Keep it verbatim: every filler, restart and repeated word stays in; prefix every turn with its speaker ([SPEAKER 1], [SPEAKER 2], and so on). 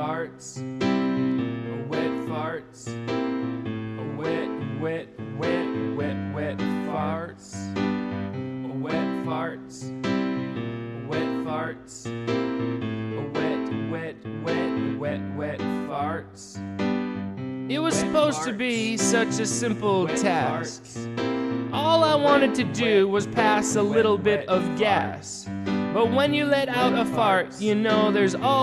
[SPEAKER 1] farts, wet farts, wet, wet, wet, wet, wet farts, wet farts, wet farts, wet, wet, wet, wet, wet farts. It was supposed to be such a simple task. All I wanted to do was pass a little bit of gas. But when you let out a fart, you know there's always